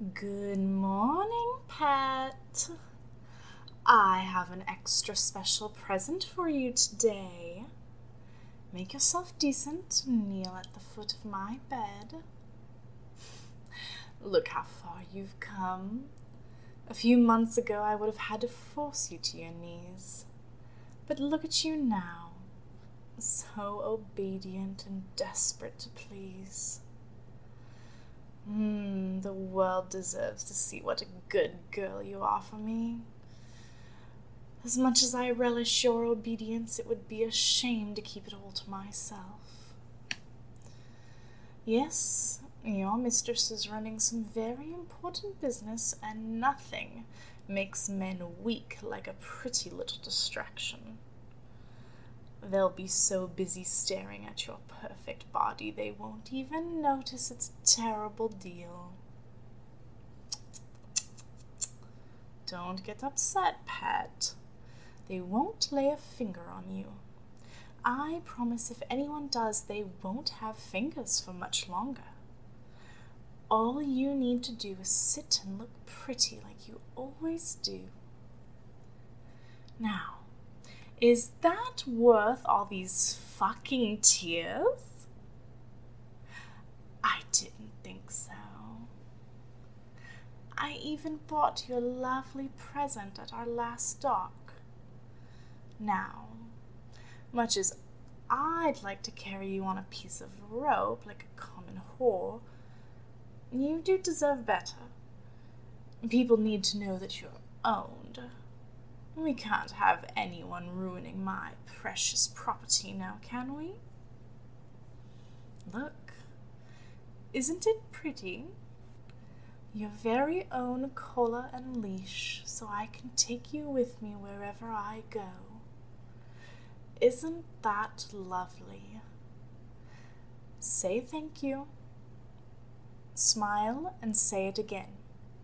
Good morning, pet. I have an extra special present for you today. Make yourself decent and kneel at the foot of my bed. Look how far you've come. A few months ago, I would have had to force you to your knees. But look at you now, so obedient and desperate to please. The world deserves to see what a good girl you are for me. As much as I relish your obedience, it would be a shame to keep it all to myself. Yes, your mistress is running some very important business, and nothing makes men weak like a pretty little distraction. They'll be so busy staring at your perfect body, they won't even notice it's a terrible deal. Don't get upset, pet. They won't lay a finger on you. I promise if anyone does, they won't have fingers for much longer. All you need to do is sit and look pretty like you always do. Now, is that worth all these fucking tears? I didn't think so. I even bought you a lovely present at our last dock. Now, much as I'd like to carry you on a piece of rope like a common whore, you do deserve better. People need to know that you're owned. We can't have anyone ruining my precious property now, can we? Look, isn't it pretty? Your very own collar and leash, so I can take you with me wherever I go. Isn't that lovely? Say thank you. Smile and say it again.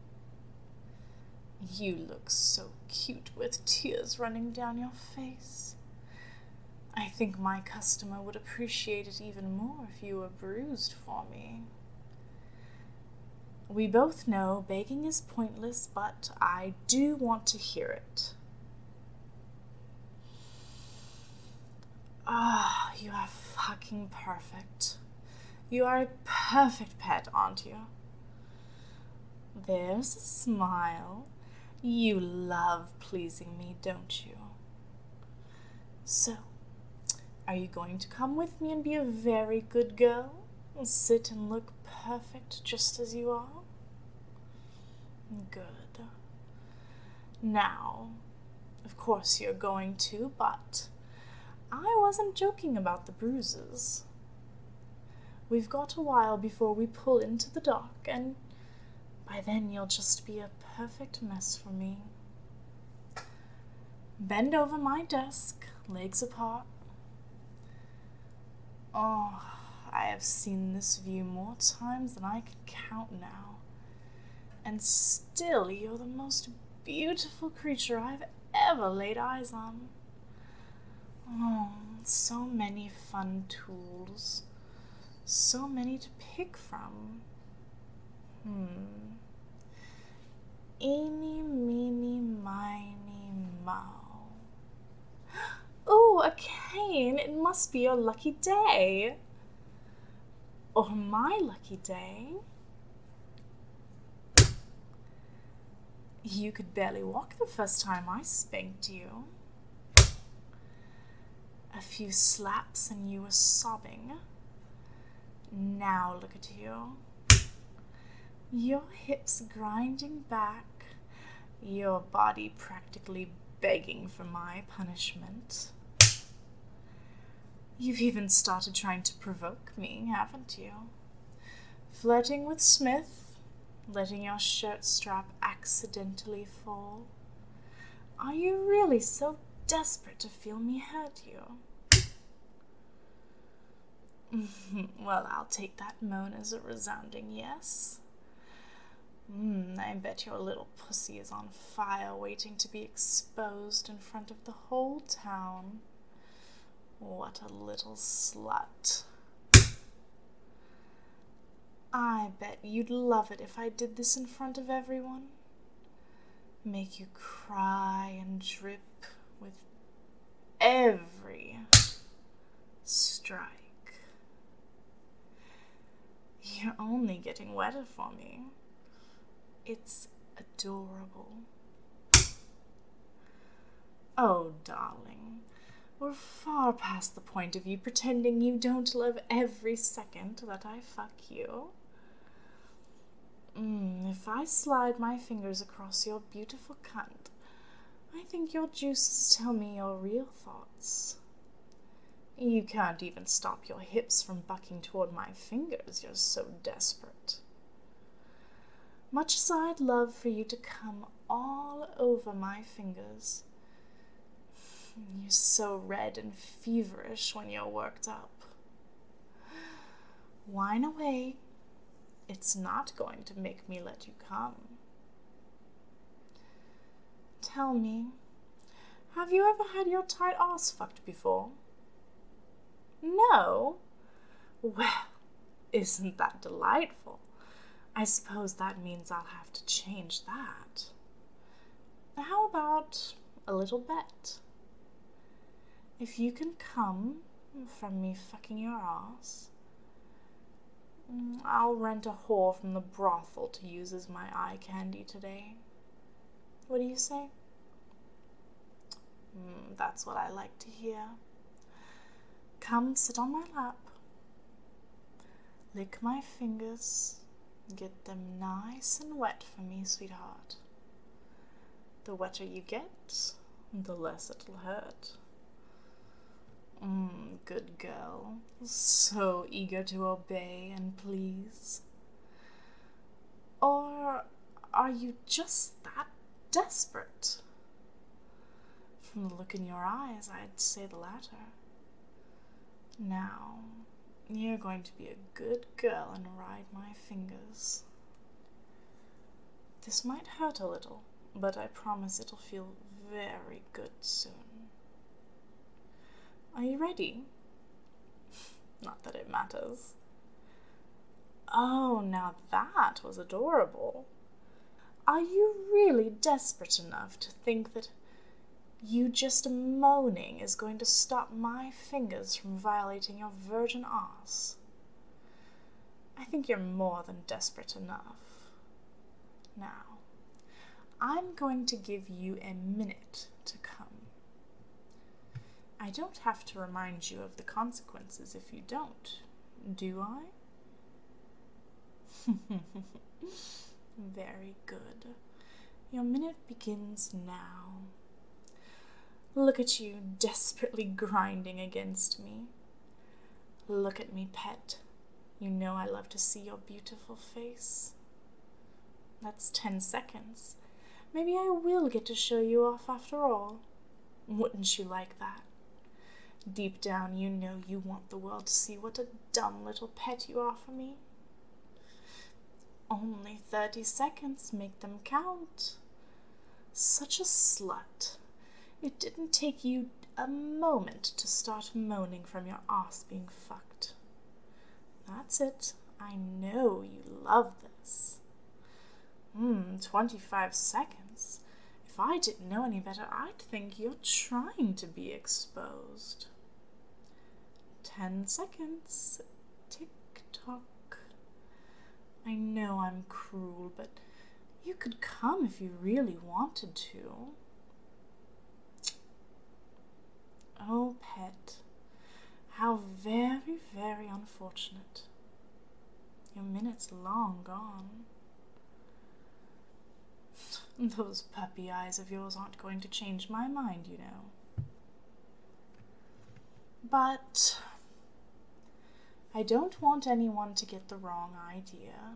You look so cute with tears running down your face. I think my customer would appreciate it even more if you were bruised for me. We both know begging is pointless, but I do want to hear it. You are fucking perfect. You are a perfect pet, aren't you? There's a smile. You love pleasing me, don't you? So, are you going to come with me and be a very good girl? Sit and look perfect just as you are? Good. Now, of course you're going to, but I wasn't joking about the bruises. We've got a while before we pull into the dock, and by then you'll just be a perfect mess for me. Bend over my desk, legs apart. Oh, I have seen this view more times than I can count now. And still, you're the most beautiful creature I've ever laid eyes on. Oh, so many fun tools. So many to pick from. Eeny, meeny, miny, moe. Oh, a cane! It must be your lucky day. Or my lucky day. You could barely walk the first time I spanked you. A few slaps and you were sobbing. Now look at you. Your hips grinding back, your body practically begging for my punishment. You've even started trying to provoke me, haven't you? Flirting with Smith, letting your shirt strap accidentally fall. Are you really so desperate to feel me hurt you? Well, I'll take that moan as a resounding yes. I bet your little pussy is on fire waiting to be exposed in front of the whole town. What a little slut. I bet you'd love it if I did this in front of everyone. Make you cry and drip with every strike. You're only getting wetter for me. It's adorable. Oh, darling, we're far past the point of you pretending you don't love every second that I fuck you. If I slide my fingers across your beautiful cunt, I think your juices tell me your real thoughts. You can't even stop your hips from bucking toward my fingers, you're so desperate. Much as I'd love for you to come all over my fingers, you're so red and feverish when you're worked up. Whine away. It's not going to make me let you come. Tell me, have you ever had your tight ass fucked before? No? Well, isn't that delightful? I suppose that means I'll have to change that. How about a little bet? If you can come from me fucking your ass, I'll rent a whore from the brothel to use as my eye candy today. What do you say? That's what I like to hear. Come sit on my lap. Lick my fingers. Get them nice and wet for me, sweetheart. The wetter you get, the less it'll hurt. Good girl. So eager to obey and please. Or are you just that desperate? From the look in your eyes, I'd say the latter. Now, you're going to be a good girl and ride my fingers. This might hurt a little, but I promise it'll feel very good soon. Are you ready? Not that it matters. Oh, now that was adorable. Are you really desperate enough to think that you just moaning is going to stop my fingers from violating your virgin ass? I think you're more than desperate enough. Now, I'm going to give you a minute to come. I don't have to remind you of the consequences if you don't, do I? Very good. Your minute begins now. Look at you desperately grinding against me. Look at me, pet. You know I love to see your beautiful face. That's 10 seconds. Maybe I will get to show you off after all. Wouldn't you like that? Deep down, you know you want the world to see what a dumb little pet you are for me. Only 30 seconds, make them count. Such a slut. It didn't take you a moment to start moaning from your ass being fucked. That's it. I know you love this. 25 seconds. If I didn't know any better, I'd think you're trying to be exposed. 10 seconds. Tick-tock. I know I'm cruel, but you could come if you really wanted to. Oh, pet, how very, very unfortunate. Your minute's long gone. Those puppy eyes of yours aren't going to change my mind, you know. But I don't want anyone to get the wrong idea.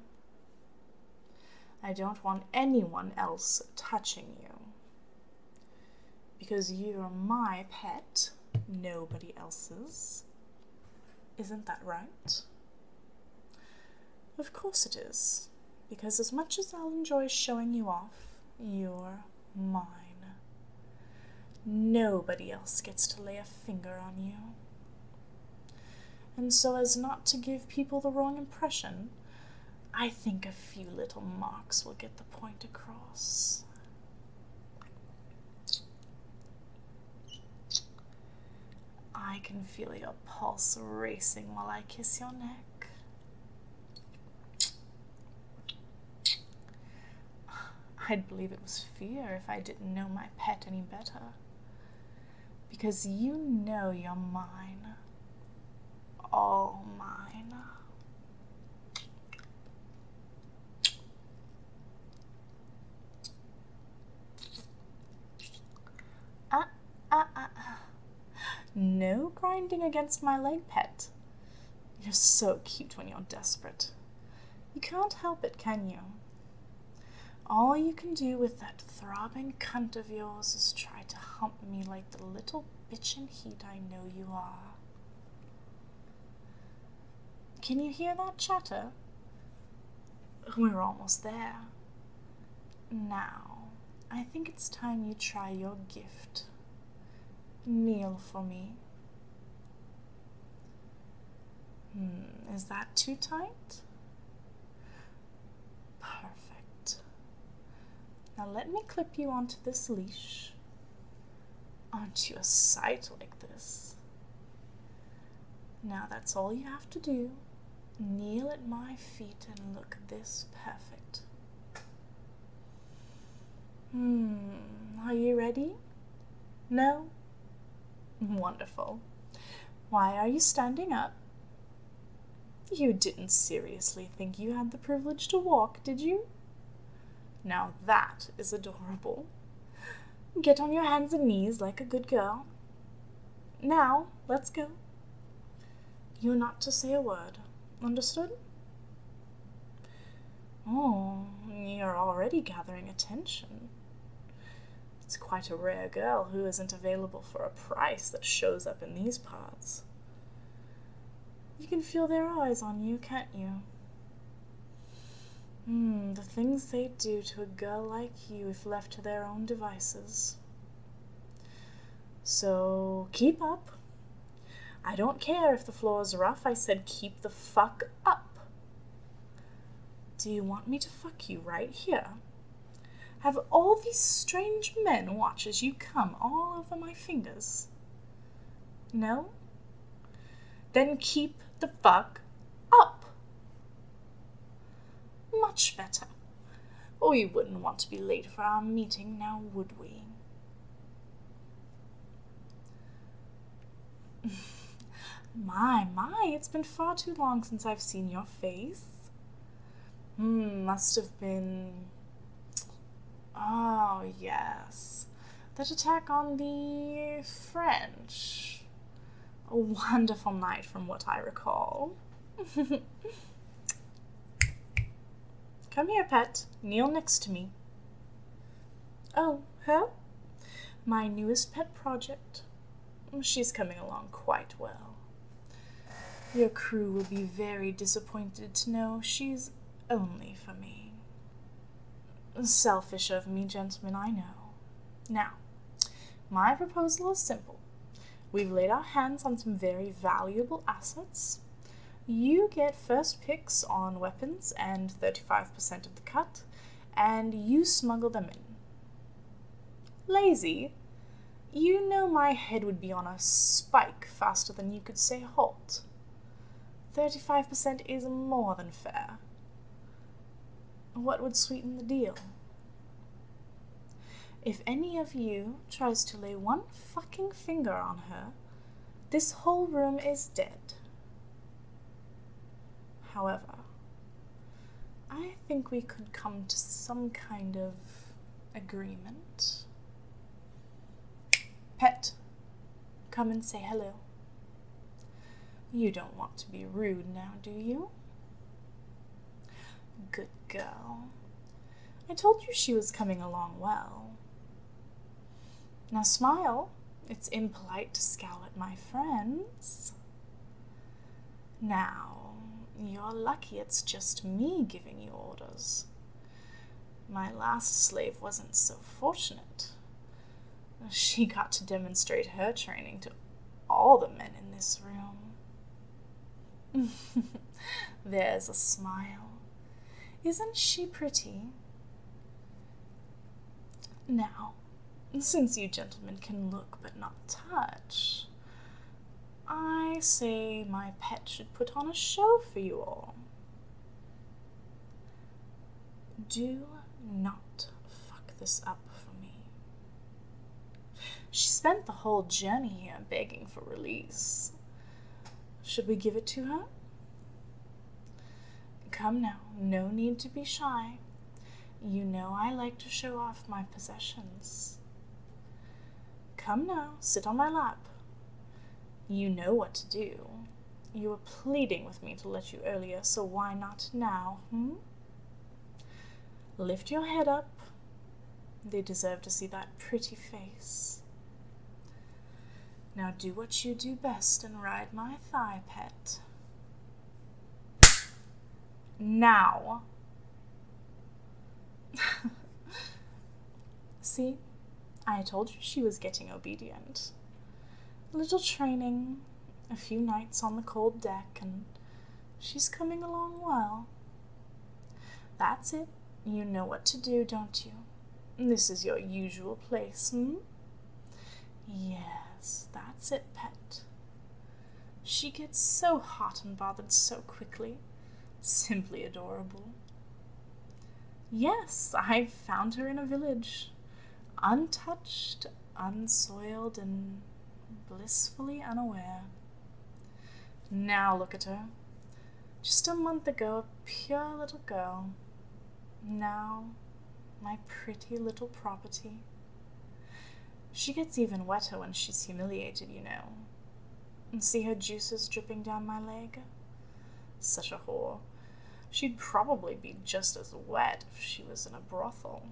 I don't want anyone else touching you. Because you're my pet, nobody else's. Isn't that right? Of course it is. Because as much as I'll enjoy showing you off, you're mine. Nobody else gets to lay a finger on you. And so as not to give people the wrong impression, I think a few little marks will get the point across. I can feel your pulse racing while I kiss your neck. I'd believe it was fear if I didn't know my pet any better. Because you know you're mine. All mine. No grinding against my leg, pet. You're so cute when you're desperate. You can't help it, can you? All you can do with that throbbing cunt of yours is try to hump me like the little bitch in heat I know you are. Can you hear that chatter? We're almost there. Now, I think it's time you try your gift. Kneel for me. Is that too tight? Perfect. Now let me clip you onto this leash. Aren't you a sight like this? Now that's all you have to do. Kneel at my feet and look this perfect. Are you ready? No? Wonderful. Why are you standing up? You didn't seriously think you had the privilege to walk, did you? Now that is adorable. Get on your hands and knees like a good girl. Now, let's go. You're not to say a word. Understood? Oh, you're already gathering attention. It's quite a rare girl who isn't available for a price that shows up in these parts. You can feel their eyes on you, can't you? The things they do to a girl like you if left to their own devices. So, keep up. I don't care if the floor's rough, I said keep the fuck up. Do you want me to fuck you right here? Have all these strange men watch as you come all over my fingers? No? Then keep the fuck up. Much better. We wouldn't want to be late for our meeting now, would we? My, it's been far too long since I've seen your face. Must have been... Oh, yes. That attack on the French. A wonderful night from what I recall. Come here, pet. Kneel next to me. Oh, her? My newest pet project. She's coming along quite well. Your crew will be very disappointed to know she's only for me. Selfish of me, gentlemen, I know. Now, my proposal is simple. We've laid our hands on some very valuable assets. You get first picks on weapons and 35% of the cut, and you smuggle them in. Lazy? You know my head would be on a spike faster than you could say halt. 35% is more than fair. What would sweeten the deal? If any of you tries to lay one fucking finger on her, this whole room is dead. However, I think we could come to some kind of agreement. Pet, come and say hello. You don't want to be rude now, do you? Good girl. I told you she was coming along well. Now smile. It's impolite to scowl at my friends. Now, you're lucky it's just me giving you orders. My last slave wasn't so fortunate. She got to demonstrate her training to all the men in this room. There's a smile. Isn't she pretty? Now, since you gentlemen can look but not touch, I say my pet should put on a show for you all. Do not fuck this up for me. She spent the whole journey here begging for release. Should we give it to her? Come now, no need to be shy. You know I like to show off my possessions. Come now, sit on my lap. You know what to do. You were pleading with me to let you earlier, so why not now, Lift your head up. They deserve to see that pretty face. Now do what you do best and ride my thigh, pet. Now. See, I told you she was getting obedient. A little training, a few nights on the cold deck, and she's coming along well. That's it. You know what to do, don't you? This is your usual place, Yes, that's it, pet. She gets so hot and bothered so quickly. Simply adorable. Yes, I found her in a village, untouched, unsoiled, and blissfully unaware. Now look at her. Just a month ago, a pure little girl. Now, my pretty little property. She gets even wetter when she's humiliated, you know. And see her juices dripping down my leg? Such a whore. She'd probably be just as wet if she was in a brothel.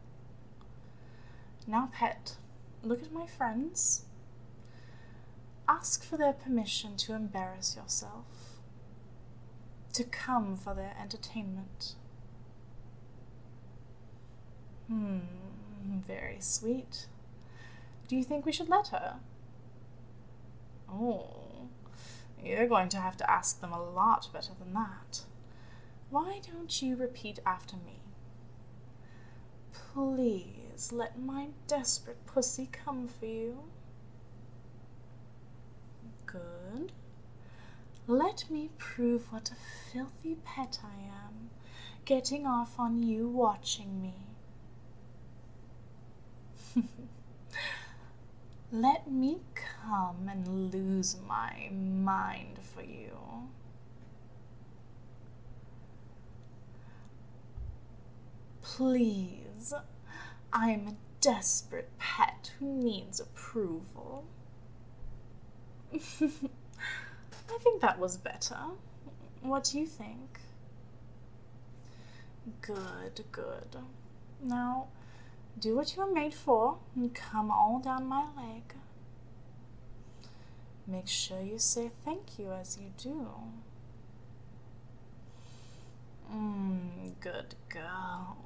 Now, pet, look at my friends. Ask for their permission to embarrass yourself, to come for their entertainment. Very sweet. Do you think we should let her? Oh, you're going to have to ask them a lot better than that. Why don't you repeat after me? Please let my desperate pussy come for you. Good. Let me prove what a filthy pet I am, getting off on you watching me. Let me come and lose my mind for you. Please, I am a desperate pet who needs approval. I think that was better. What do you think? Good, good. Now, do what you were made for and come all down my leg. Make sure you say thank you as you do. Good girl.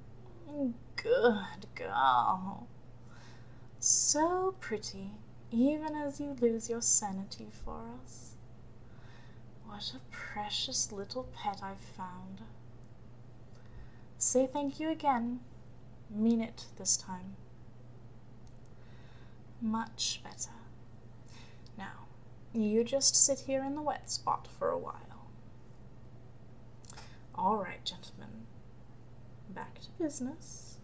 Good girl. So pretty, even as you lose your sanity for us. What a precious little pet I've found. Say thank you again. Mean it this time. Much better. Now, you just sit here in the wet spot for a while. All right, gentlemen. Back to business.